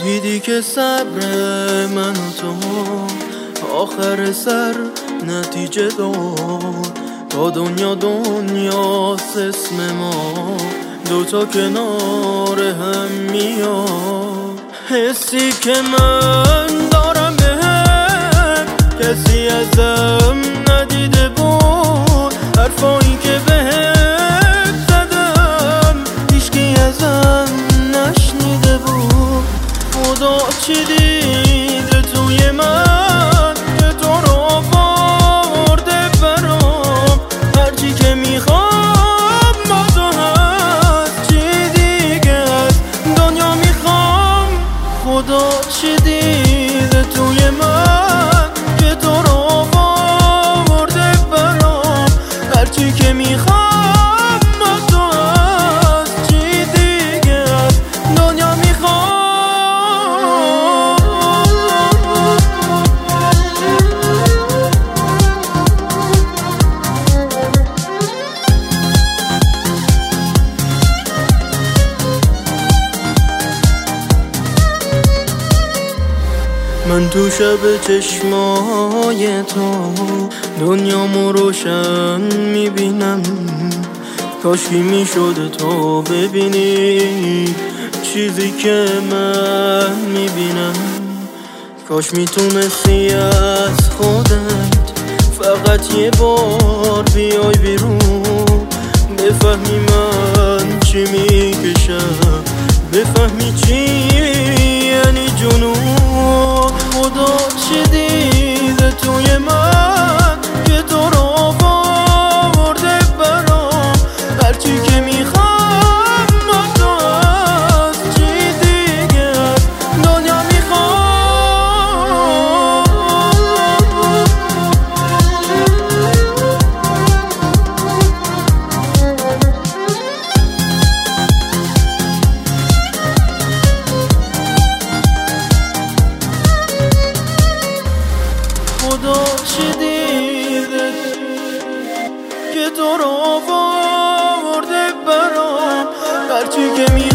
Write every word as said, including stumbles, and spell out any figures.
دیدی که صبر من و تو آخر سر نتیجه داد. تا دنیا دنیاست اسم ما، دوتا کنار هم میاد. حسی که من دارم بهم کسی ازم ندیده بود. حرفایی که بهت زدم هیچکی ازم نشنیده بود. خدا چی دیده توی من که تو رو آورده برام. هرچی که میخوام با تو هست، چی دیگه از دنیا میخوام. خدا چی دیده توی من که تو رو آورده برام. هرچی که میخوام با تو هست، چی دیگه از دنیا میخوام. من تو شب چشمای تو دنیامو روشن میبینم. کاشکی میشد تو ببینی چیزی که من میبینم. کاش میتونستی از خودت فقط یه بار بیای بیرون. بفهمی من چی میکشم، بفهمی چی یعنی جنون. خدا چی دیده توی من که تو رو آورده برام. هرچی که میخوام با تو هست، چی دیگه از دنیا میخوام. خدا چی دیده که تو رو آورده برام. هرچی که می